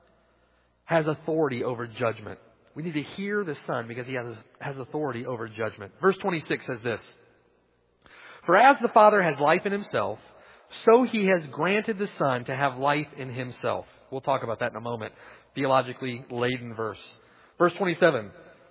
Speaker 2: has authority over judgment. We need to hear the Son because He has authority over judgment. Verse 26 says this. For as the Father has life in Himself, so He has granted the Son to have life in Himself. We'll talk about that in a moment. Theologically laden verse. Verse 27.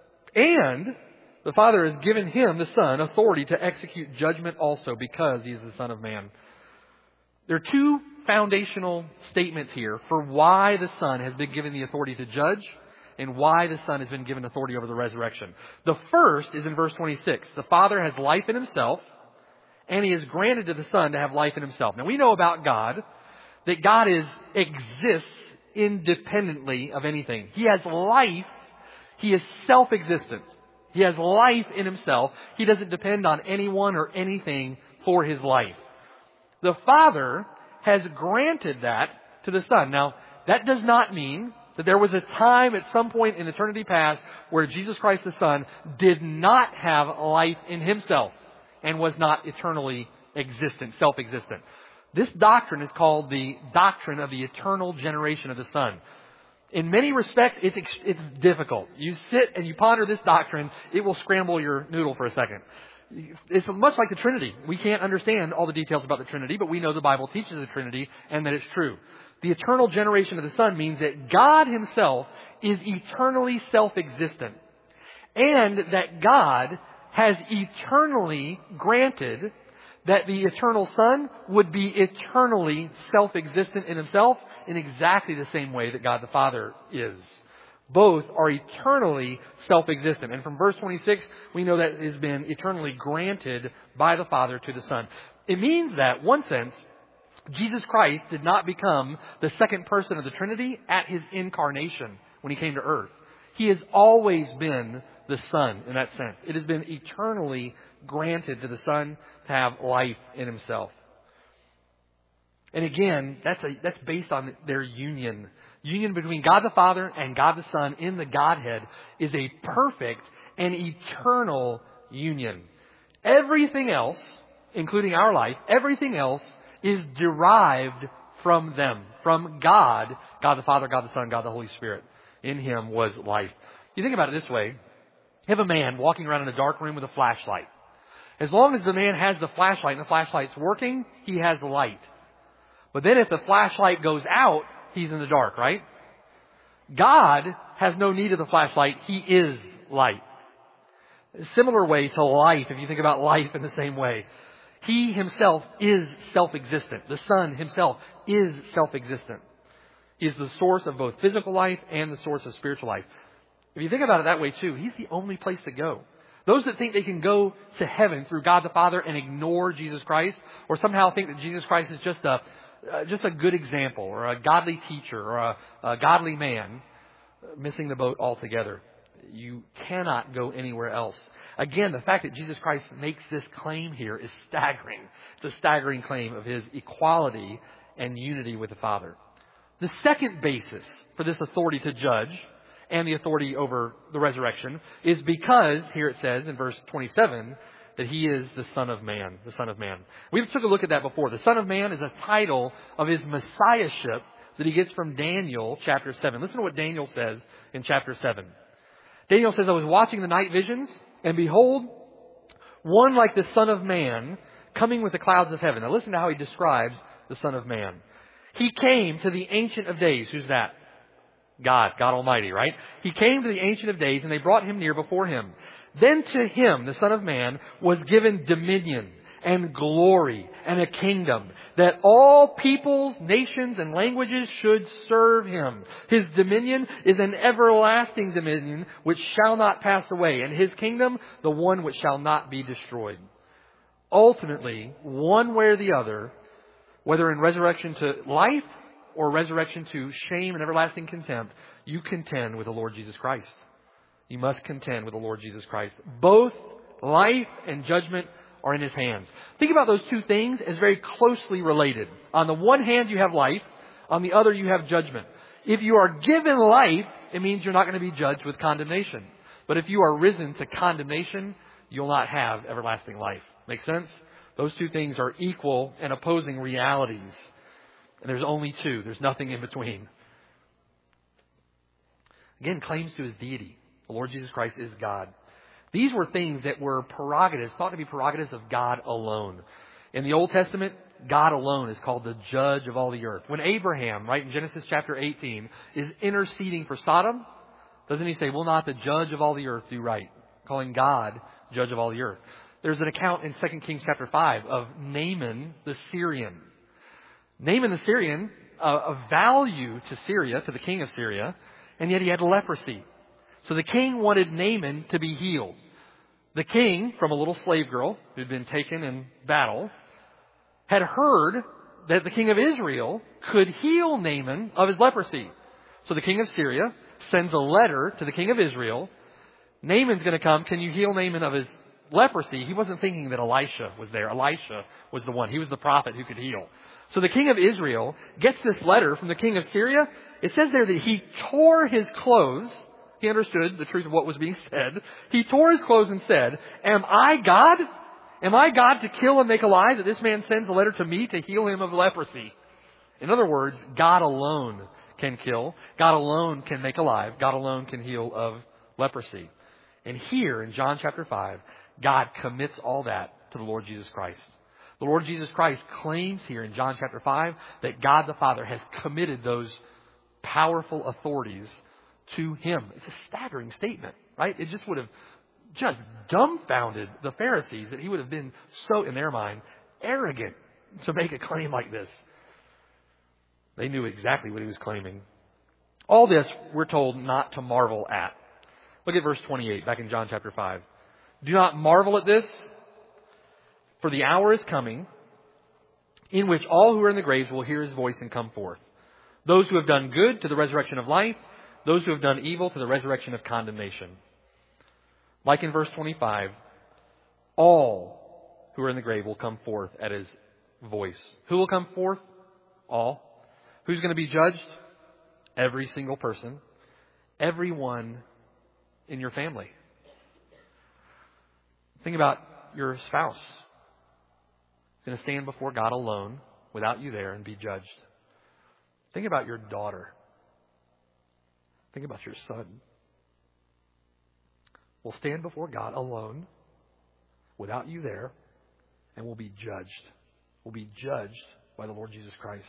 Speaker 2: And the Father has given Him, the Son, authority to execute judgment also because He is the Son of Man. There are two foundational statements here for why the Son has been given the authority to judge and why the Son has been given authority over the resurrection. The first is in verse 26. The Father has life in Himself, and He has granted to the Son to have life in Himself. Now we know about God that God exists independently of anything. He has life. He is self-existent. He has life in Himself. He doesn't depend on anyone or anything for His life. The Father has granted that to the Son. Now, that does not mean that there was a time at some point in eternity past where Jesus Christ the Son did not have life in Himself and was not eternally existent, self-existent. This doctrine is called the doctrine of the eternal generation of the Son. In many respects, it's difficult. You sit and you ponder this doctrine, it will scramble your noodle for a second. It's much like the Trinity. We can't understand all the details about the Trinity, but we know the Bible teaches the Trinity and that it's true. The eternal generation of the Son means that God Himself is eternally self-existent and that God has eternally granted that the eternal Son would be eternally self-existent in Himself in exactly the same way that God the Father is. Both are eternally self-existent. And from verse 26, we know that it has been eternally granted by the Father to the Son. It means that, in one sense, Jesus Christ did not become the second person of the Trinity at His incarnation when He came to earth. He has always been the Son in that sense. It has been eternally granted to the Son to have life in Himself. And again, that's based on their union. Union between God the Father and God the Son in the Godhead is a perfect and eternal union. Everything else, including our life, everything else is derived from them, from God, God the Father, God the Son, God the Holy Spirit. In Him was life. You think about it this way. You have a man walking around in a dark room with a flashlight. As long as the man has the flashlight and the flashlight's working, he has light. But then if the flashlight goes out, he's in the dark, right? God has no need of the flashlight. He is light. A similar way to life, if you think about life in the same way. He Himself is self-existent. The Son Himself is self-existent. He is the source of both physical life and the source of spiritual life. If you think about it that way too, He's the only place to go. Those that think they can go to heaven through God the Father and ignore Jesus Christ, or somehow think that Jesus Christ is just a good example, or a godly teacher, or a godly man, missing the boat altogether. You cannot go anywhere else. Again, the fact that Jesus Christ makes this claim here is staggering. It's a staggering claim of His equality and unity with the Father. The second basis for this authority to judge and the authority over the resurrection is because, here it says in verse 27, that He is the Son of Man, the Son of Man. We took a look at that before. The Son of Man is a title of His messiahship that He gets from Daniel chapter 7. Listen to what Daniel says in chapter 7. Daniel says, I was watching the night visions, and behold, one like the Son of Man coming with the clouds of heaven. Now listen to how he describes the Son of Man. He came to the Ancient of Days. Who's that? God Almighty, right? He came to the Ancient of Days, and they brought Him near before Him. Then to Him, the Son of Man, was given dominion and glory and a kingdom, that all peoples, nations, and languages should serve Him. His dominion is an everlasting dominion which shall not pass away, and His kingdom the one which shall not be destroyed. Ultimately, one way or the other, whether in resurrection to life or resurrection to shame and everlasting contempt, you contend with the Lord Jesus Christ. You must contend with the Lord Jesus Christ. Both life and judgment are in His hands. Think about those two things as very closely related. On the one hand, you have life. On the other, you have judgment. If you are given life, it means you're not going to be judged with condemnation. But if you are risen to condemnation, you'll not have everlasting life. Make sense? Those two things are equal and opposing realities. And there's only two. There's nothing in between. Again, claims to His deity. The Lord Jesus Christ is God. These were things that were prerogatives, thought to be prerogatives of God alone. In the Old Testament, God alone is called the judge of all the earth. When Abraham, right, in Genesis chapter 18, is interceding for Sodom, doesn't he say, will not the judge of all the earth do right? Calling God judge of all the earth. There's an account in 2 Kings chapter 5 of Naaman the Syrian. Naaman the Syrian, of value to Syria, to the king of Syria, and yet he had leprosy. So the king wanted Naaman to be healed. The king, from a little slave girl who'd been taken in battle, had heard that the king of Israel could heal Naaman of his leprosy. So the king of Syria sends a letter to the king of Israel. Naaman's going to come. Can you heal Naaman of his leprosy? He wasn't thinking that Elisha was there. Elisha was the one. He was the prophet who could heal. So the king of Israel gets this letter from the king of Syria. It says there that he tore his clothes. He understood the truth of what was being said. He tore his clothes and said, am I God? Am I God to kill and make alive that this man sends a letter to me to heal him of leprosy? In other words, God alone can kill. God alone can make alive. God alone can heal of leprosy. And here in John chapter 5, God commits all that to the Lord Jesus Christ. The Lord Jesus Christ claims here in John chapter 5 that God the Father has committed those powerful authorities to Him. It's a staggering statement, right? It just would have just dumbfounded the Pharisees that He would have been so, in their mind, arrogant to make a claim like this. They knew exactly what He was claiming. All this, we're told not to marvel at. Look at verse 28, back in John chapter 5. Do not marvel at this, for the hour is coming in which all who are in the graves will hear His voice and come forth. Those who have done good to the resurrection of life, those who have done evil to the resurrection of condemnation. Like in verse 25, all who are in the grave will come forth at his voice. Who will come forth? All. Who's going to be judged? Every single person. Everyone in your family. Think about your spouse. He's going to stand before God alone without you there and be judged. Think about your daughter. Think about your son. We'll stand before God alone without you there and will be judged. We'll be judged by the Lord Jesus Christ.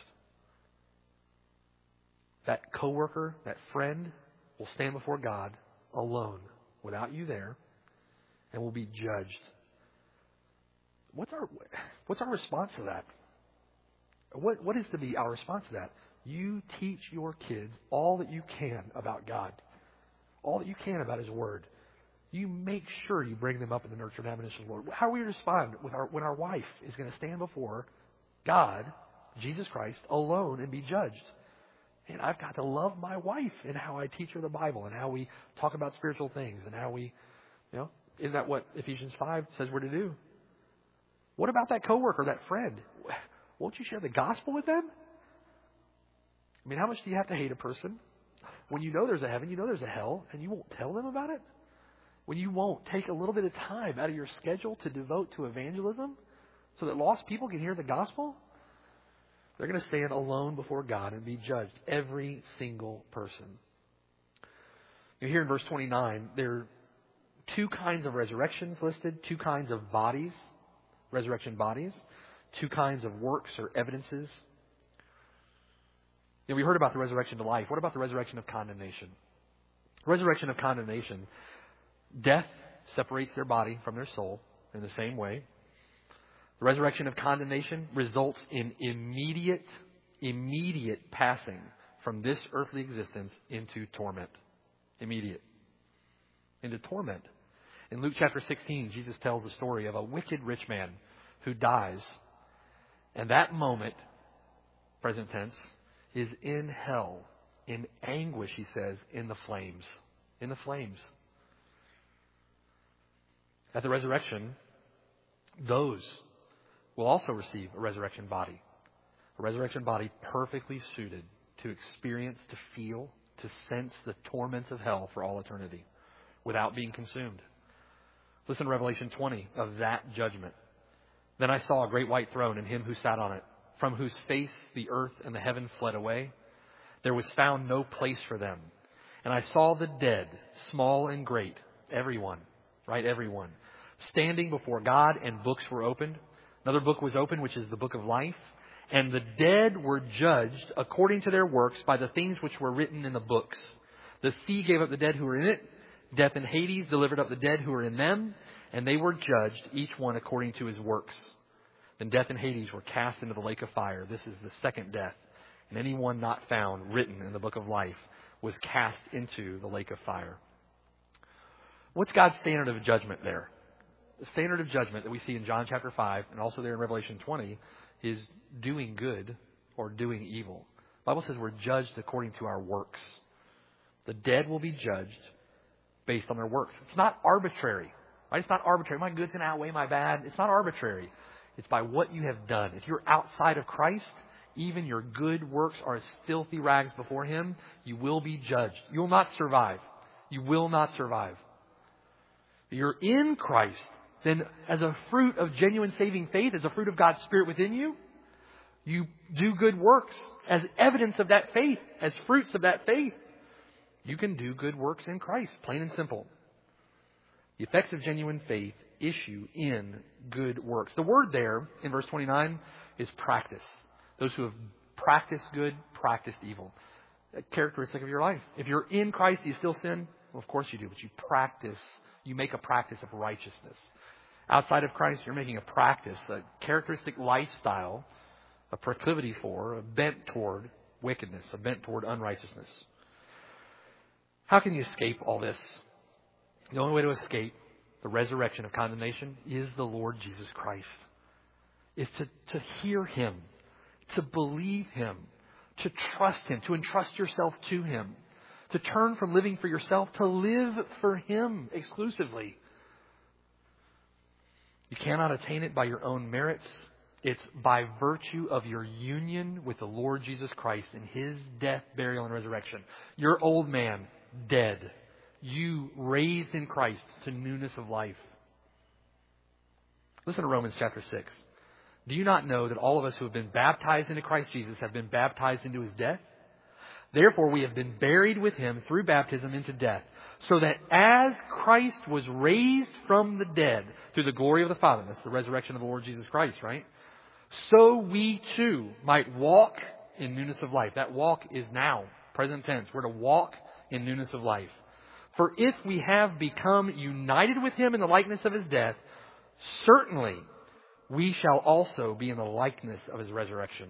Speaker 2: That coworker, that friend will stand before God alone without you there and will be judged. What's our response to that? What is to be our response to that? You teach your kids all that you can about God. All that you can about His Word. You make sure you bring them up in the nurture and admonition of the Lord. How are we to respond when our wife is going to stand before God, Jesus Christ, alone and be judged? And I've got to love my wife in how I teach her the Bible and how we talk about spiritual things and how we, isn't that what Ephesians 5 says we're to do? What about that coworker, that friend? Won't you share the gospel with them? I mean, how much do you have to hate a person when you know there's a heaven, you know there's a hell, and you won't tell them about it? When you won't take a little bit of time out of your schedule to devote to evangelism so that lost people can hear the gospel? They're going to stand alone before God and be judged. Every single person. Here in verse 29, there are two kinds of resurrections listed, two kinds of bodies, resurrection bodies, two kinds of works or evidences. We heard about the resurrection to life. What about the resurrection of condemnation? Resurrection of condemnation. Death separates their body from their soul in the same way. The resurrection of condemnation results in immediate passing from this earthly existence into torment. Immediate. Into torment. In Luke chapter 16, Jesus tells the story of a wicked rich man who dies. And that moment, present tense, is in hell, in anguish, he says, in the flames. In the flames. At the resurrection, those will also receive a resurrection body. A resurrection body perfectly suited to experience, to feel, to sense the torments of hell for all eternity without being consumed. Listen to Revelation 20 of that judgment. Then I saw a great white throne and him who sat on it, from whose face the earth and the heaven fled away. There was found no place for them. And I saw the dead, small and great, everyone, right, everyone, standing before God, and books were opened. Another book was opened, which is the book of life. And the dead were judged according to their works by the things which were written in the books. The sea gave up the dead who were in it. Death and Hades delivered up the dead who were in them. And they were judged, each one according to his works. Then death and Hades were cast into the lake of fire. This is the second death. And anyone not found written in the book of life was cast into the lake of fire. What's God's standard of judgment there? The standard of judgment that we see in John chapter 5 and also there in Revelation 20 is doing good or doing evil. The Bible says we're judged according to our works. The dead will be judged based on their works. It's not arbitrary. Right? It's not arbitrary. My good's going to outweigh my bad. It's not arbitrary. It's by what you have done. If you're outside of Christ, even your good works are as filthy rags before Him. You will be judged. You will not survive. You will not survive. If you're in Christ, then as a fruit of genuine saving faith, as a fruit of God's Spirit within you, you do good works as evidence of that faith, as fruits of that faith. You can do good works in Christ, plain and simple. The effects of genuine faith issue in good works. The word there in verse 29 is practice. Those who have practiced good, practiced evil. A characteristic of your life. If you're in Christ, do you still sin? Well, of course you do, but you practice. You make a practice of righteousness. Outside of Christ, you're making a practice, a characteristic lifestyle, a proclivity for, a bent toward wickedness, a bent toward unrighteousness. How can you escape all this? The only way to escape the resurrection of condemnation is the Lord Jesus Christ. Is to hear Him, to believe Him, to trust Him, to entrust yourself to Him, To turn from living for yourself to live for Him exclusively. You cannot attain it by your own merits. It's by virtue of your union with the Lord Jesus Christ in His death, burial, and resurrection. Your old man, dead. You raised in Christ to newness of life. Listen to Romans chapter 6. Do you not know that all of us who have been baptized into Christ Jesus have been baptized into His death? Therefore, we have been buried with Him through baptism into death, so that as Christ was raised from the dead through the glory of the Father, that's the resurrection of the Lord Jesus Christ, right? So we too might walk in newness of life. That walk is now, present tense. We're to walk in newness of life. For if we have become united with Him in the likeness of His death, certainly we shall also be in the likeness of His resurrection.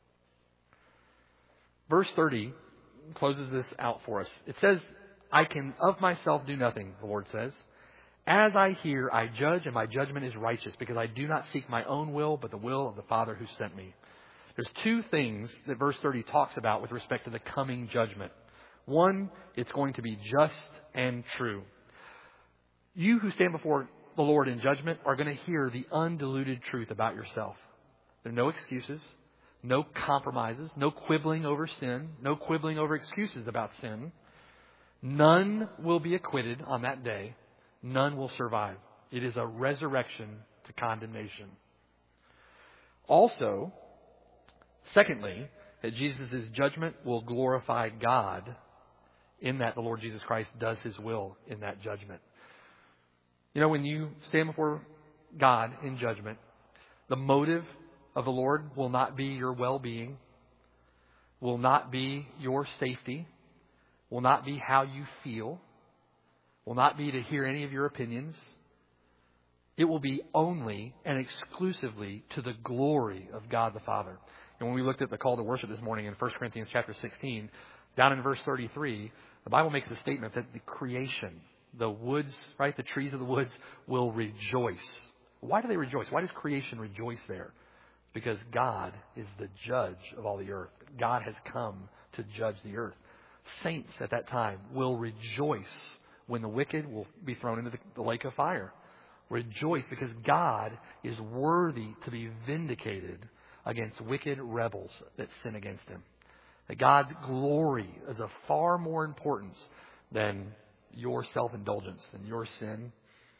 Speaker 2: Verse 30 closes this out for us. It says, I can of myself do nothing, the Lord says. As I hear, I judge, and my judgment is righteous, because I do not seek my own will, but the will of the Father who sent me. There's two things that verse 30 talks about with respect to the coming judgment. One, it's going to be just and true. You who stand before the Lord in judgment are going to hear the undiluted truth about yourself. There are no excuses, no compromises, no quibbling over sin, no quibbling over excuses about sin. None will be acquitted on that day. None will survive. It is a resurrection to condemnation. Also, secondly, that Jesus' judgment will glorify God in that the Lord Jesus Christ does His will in that judgment. You know, when you stand before God in judgment, the motive of the Lord will not be your well-being, will not be your safety, will not be how you feel, will not be to hear any of your opinions. It will be only and exclusively to the glory of God the Father. And when we looked at the call to worship this morning in 1 Corinthians chapter 16, down in verse 33, the Bible makes the statement that the creation, the woods, right, the trees of the woods will rejoice. Why do they rejoice? Why does creation rejoice there? Because God is the judge of all the earth. God has come to judge the earth. Saints at that time will rejoice when the wicked will be thrown into the lake of fire. Rejoice because God is worthy to be vindicated against wicked rebels that sin against Him. That God's glory is of far more importance than your self-indulgence, than your sin.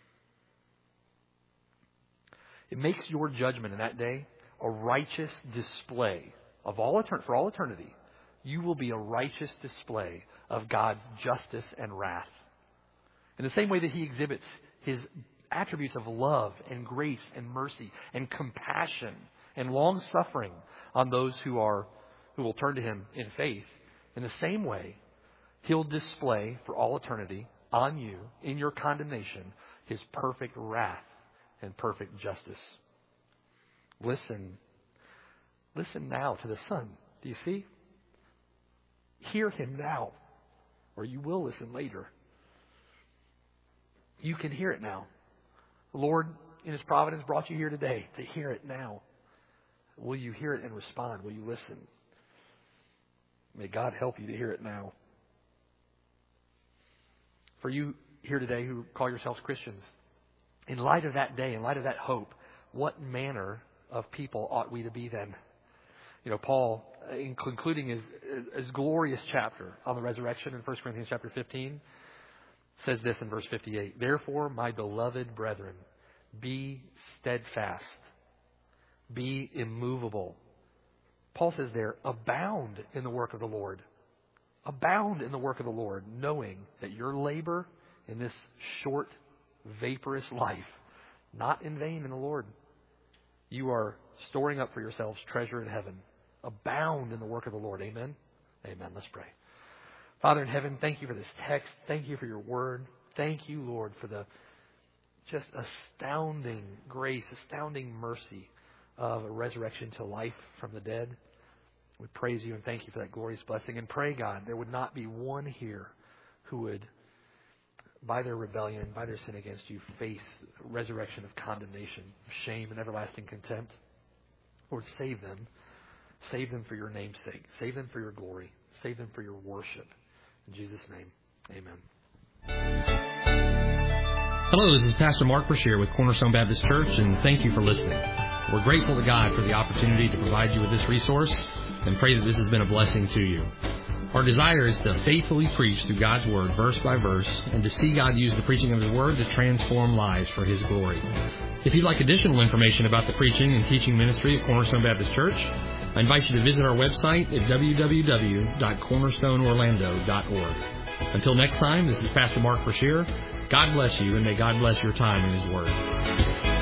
Speaker 2: It makes your judgment in that day a righteous display of for all eternity. You will be a righteous display of God's justice and wrath. In the same way that He exhibits His attributes of love and grace and mercy and compassion and long-suffering on those who will turn to Him in faith, in the same way, He'll display for all eternity on you, in your condemnation, His perfect wrath and perfect justice. Listen now to the Son. Do you see? Hear Him now, or you will listen later. You can hear it now. The Lord, in His providence, brought you here today to hear it now. Will you hear it and respond? Will you listen? May God help you to hear it now. For you here today who call yourselves Christians, in light of that day, in light of that hope, what manner of people ought we to be then? You know, Paul, in concluding his glorious chapter on the resurrection in 1 Corinthians chapter 15, says this in verse 58, Therefore, my beloved brethren, be steadfast, be immovable. Paul says there, abound in the work of the Lord. Abound in the work of the Lord, knowing that your labor in this short, vaporous life, not in vain in the Lord. You are storing up for yourselves treasure in heaven. Abound in the work of the Lord. Amen? Amen. Let's pray. Father in heaven, thank you for this text. Thank you for your word. Thank you, Lord, for the just astounding grace, astounding mercy of a resurrection to life from the dead. We praise you and thank you for that glorious blessing. And pray, God, there would not be one here who would, by their rebellion, by their sin against you, face resurrection of condemnation, shame, and everlasting contempt. Lord, save them. Save them for your name's sake. Save them for your glory. Save them for your worship. In Jesus' name, amen.
Speaker 3: Hello, this is Pastor Mark Brashear with Cornerstone Baptist Church, and thank you for listening. We're grateful to God for the opportunity to provide you with this resource and pray that this has been a blessing to you. Our desire is to faithfully preach through God's Word, verse by verse, and to see God use the preaching of His Word to transform lives for His glory. If you'd like additional information about the preaching and teaching ministry of Cornerstone Baptist Church, I invite you to visit our website at www.cornerstoneorlando.org. Until next time, this is Pastor Mark Brashear. God bless you, and may God bless your time in His Word.